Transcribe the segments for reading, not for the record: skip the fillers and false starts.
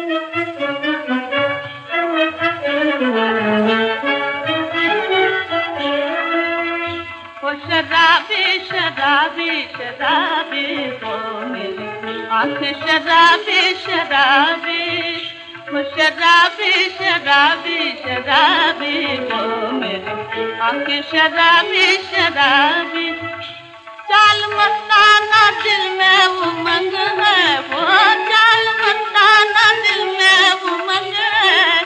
शराबी शराबी शराबी हो मेरी आंखें शराबी शराबी हो शराबी शराबी शराबी हो मेरी आंखें शराबी शराबी चाल मस्ताना दिल में उमंग है वो चाल मस्ताना दिल में उमंग है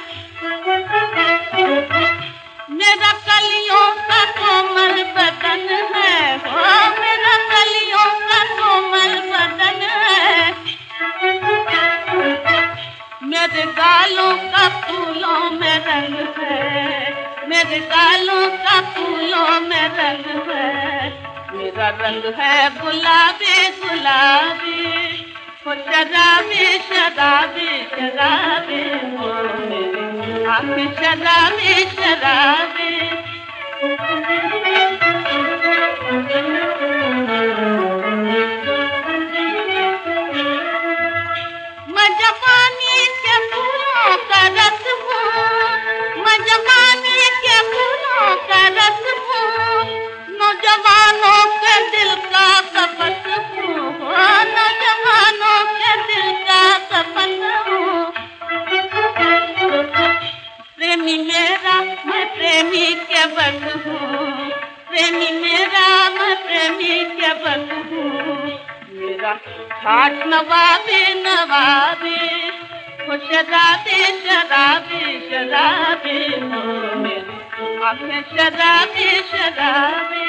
मेरा कलियों का कोमल बदन है वो मेरा कलियों का कोमल बदन है मेरे गालों का फूलों में रंग है मेरे गालों का फूलों में रंग है मेरा रंग है गुलाबी गुलाबी वो शराबी शराबी शराबी हो मेरी आंखें शराबी शराबी मैं जवानी के फूलों का रस हूँ मैं जवानी के फूलों का रस हूँ नौजवानों के दिल का कपट हूँ नौजवानों के दिल का कपट हूँ प्रेमी मेरा मैं प्रेमी के बन हूँ प्रेमी मेरा मैं प्रेमी के बन हूँ मेरा ठाठ नवाबी नवाबी हो शराबी शराबी शराबी हो मेरी आंखें शराबी शराबी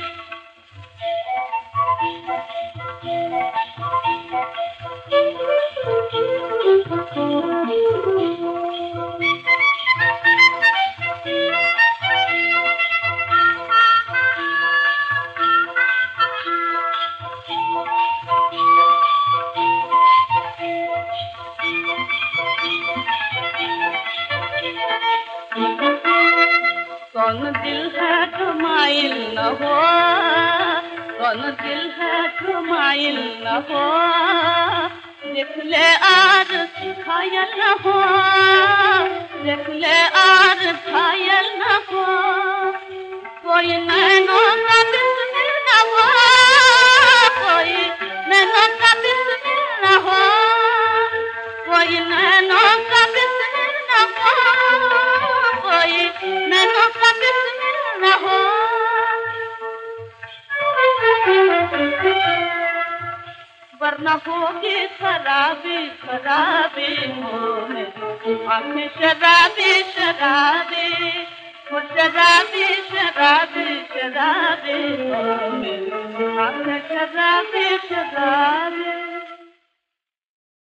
कौन दिल है घुमाइल न हो कौन दिल है घुमाइल न हो देख ले आर घायल न हो देख ले आर घायल न हो कोई नैनों का बिस्मिल न हो कोई नैनों का बिस्मिल न हो कोई नैनों का बिस्मिल न हो कोई नैनों का बिस्मिल न हो वरना होगी खराबी खराबी हो मेरी आंखें शराबी शराबी हो शराबी शराबी शराबी हो मेरी आंखें शराबी शराबी